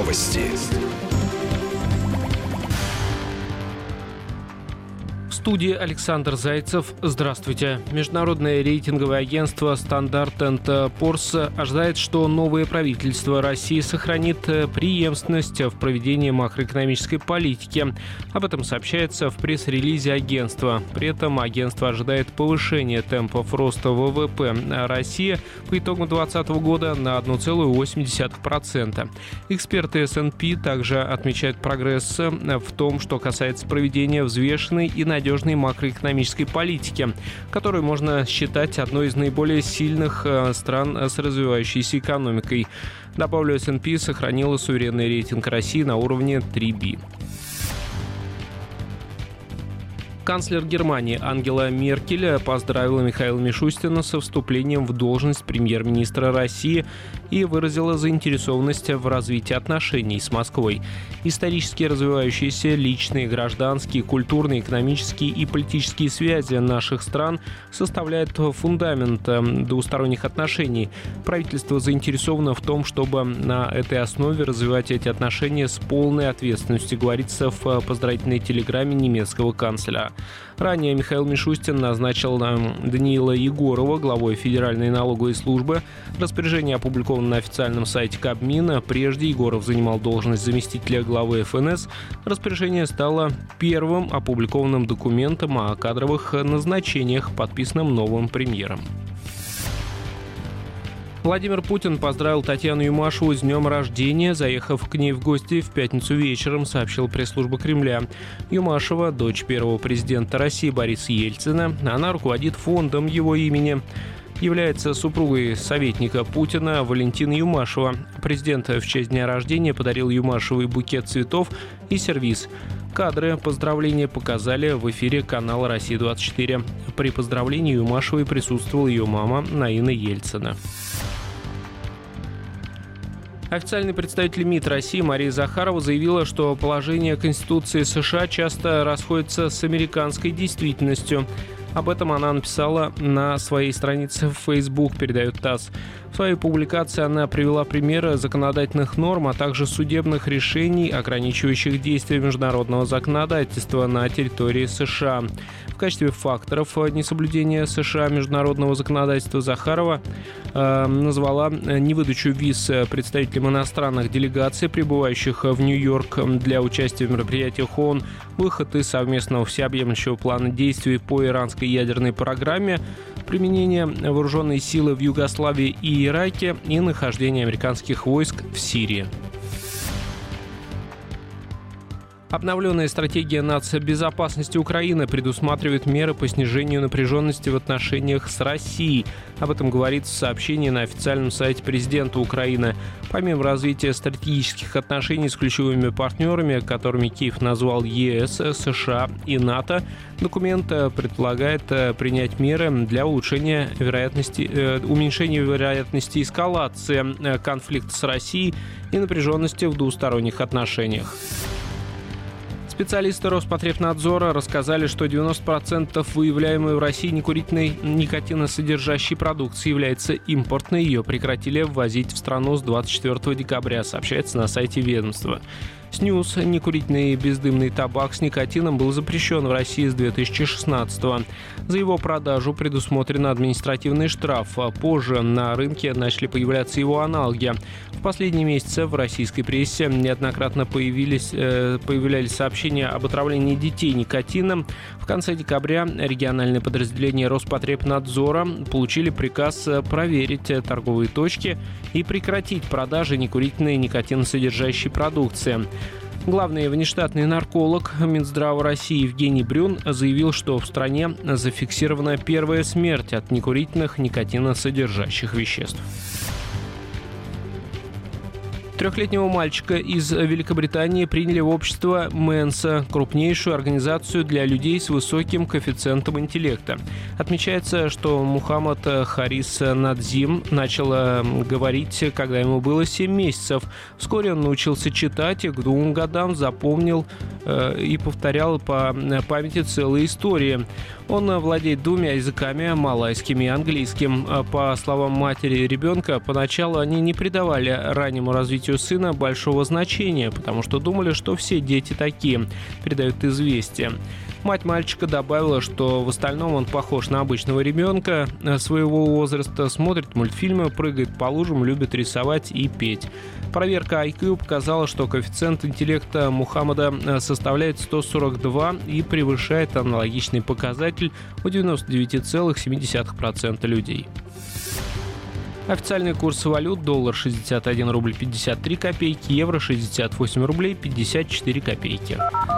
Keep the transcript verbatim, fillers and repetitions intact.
Новости. В студии Александр Зайцев. Здравствуйте. Международное рейтинговое агентство Standard энд Poor's ожидает, что новое правительство России сохранит преемственность в проведении макроэкономической политики. Об этом сообщается в пресс-релизе агентства. При этом агентство ожидает повышения темпов роста ВВП России по итогам две тысячи двадцатого года на одна целая восемь десятых процента. Эксперты эс энд пи также отмечают прогресс в том, что касается проведения взвешенной и надежной макроэкономической политики, которую можно считать одной из наиболее сильных стран с развивающейся экономикой. Добавлю, эс энд пи сохранила суверенный рейтинг России на уровне три би. Канцлер Германии Ангела Меркель поздравила Михаила Мишустина со вступлением в должность премьер-министра России и выразила заинтересованность в развитии отношений с Москвой. Исторически развивающиеся личные, гражданские, культурные, экономические и политические связи наших стран составляют фундамент двусторонних отношений. Правительство заинтересовано в том, чтобы на этой основе развивать эти отношения с полной ответственностью, говорится в поздравительной телеграмме немецкого канцлера. Ранее Михаил Мишустин назначил Даниила Егорова главой Федеральной налоговой службы. Распоряжение опубликовано на официальном сайте Кабмина. Прежде Егоров занимал должность заместителя главы эф эн эс. Распоряжение стало первым опубликованным документом о кадровых назначениях, подписанным новым премьером. Владимир Путин поздравил Татьяну Юмашеву с днем рождения, заехав к ней в гости в пятницу вечером, сообщил пресс-служба Кремля. Юмашева – дочь первого президента России Бориса Ельцина. Она руководит фондом его имени. Является супругой советника Путина Валентины Юмашева. Президент в честь дня рождения подарил Юмашевой букет цветов и сервиз. Кадры поздравления показали в эфире канала «Россия двадцать четыре». При поздравлении Юмашевой присутствовала ее мама Наина Ельцина. Официальный представитель МИД России Мария Захарова заявила, что положение Конституции США часто расходится с американской действительностью. Об этом она написала на своей странице в Facebook, передает ТАСС. В своей публикации она привела примеры законодательных норм, а также судебных решений, ограничивающих действия международного законодательства на территории США. В качестве факторов несоблюдения США международного законодательства Захарова э, назвала невыдачу виз представителям иностранных делегаций, прибывающих в Нью-Йорк для участия в мероприятиях ООН, выход из совместного всеобъемлющего плана действий по иранской ядерной программе, применение вооруженной силы в Югославии и Ираке и нахождение американских войск в Сирии. Обновленная стратегия нацбезопасности Украины предусматривает меры по снижению напряженности в отношениях с Россией. Об этом говорится в сообщении на официальном сайте президента Украины. Помимо развития стратегических отношений с ключевыми партнерами, которыми Киев назвал е эс, США и НАТО, документ предполагает принять меры для улучшения вероятности, уменьшения вероятности эскалации конфликта с Россией и напряженности в двусторонних отношениях. Специалисты Роспотребнадзора рассказали, что девяносто процентов выявляемой в России некурительной никотиносодержащей продукции является импортной. Ее прекратили ввозить в страну с двадцать четвёртого декабря, сообщается на сайте ведомства. Снюс, некурительный бездымный табак с никотином, был запрещен в России с две тысячи шестнадцатого. За его продажу предусмотрен административный штраф. Позже на рынке начали появляться его аналоги. В последние месяцы в российской прессе неоднократно появились, э, появлялись сообщения об отравлении детей никотином. В конце декабря региональные подразделения Роспотребнадзора получили приказ проверить торговые точки и прекратить продажи некурительной никотиносодержащей продукции. Главный внештатный нарколог Минздрава России Евгений Брюн заявил, что в стране зафиксирована первая смерть от некурительных никотиносодержащих веществ. Трехлетнего мальчика из Великобритании приняли в общество Менса, крупнейшую организацию для людей с высоким коэффициентом интеллекта. Отмечается, что Мухаммад Харис Надзим начал говорить, когда ему было семь месяцев. Вскоре он научился читать и к двум годам запомнил э, и повторял по памяти целые истории. Он владеет двумя языками, малайским и английским. По словам матери ребенка, поначалу они не придавали раннему развитию открытию сына большого значения, потому что думали, что все дети такие, передают «Известия». Мать мальчика добавила, что в остальном он похож на обычного ребенка своего возраста, смотрит мультфильмы, прыгает по лужам, любит рисовать и петь. Проверка ай кью показала, что коэффициент интеллекта Мухаммада составляет сто сорок два и превышает аналогичный показатель у девяносто девять целых семь десятых процента людей. Официальный курс валют: доллар шестьдесят один рубль пятьдесят три копейки, евро шестьдесят восемь рублей пятьдесят четыре копейки.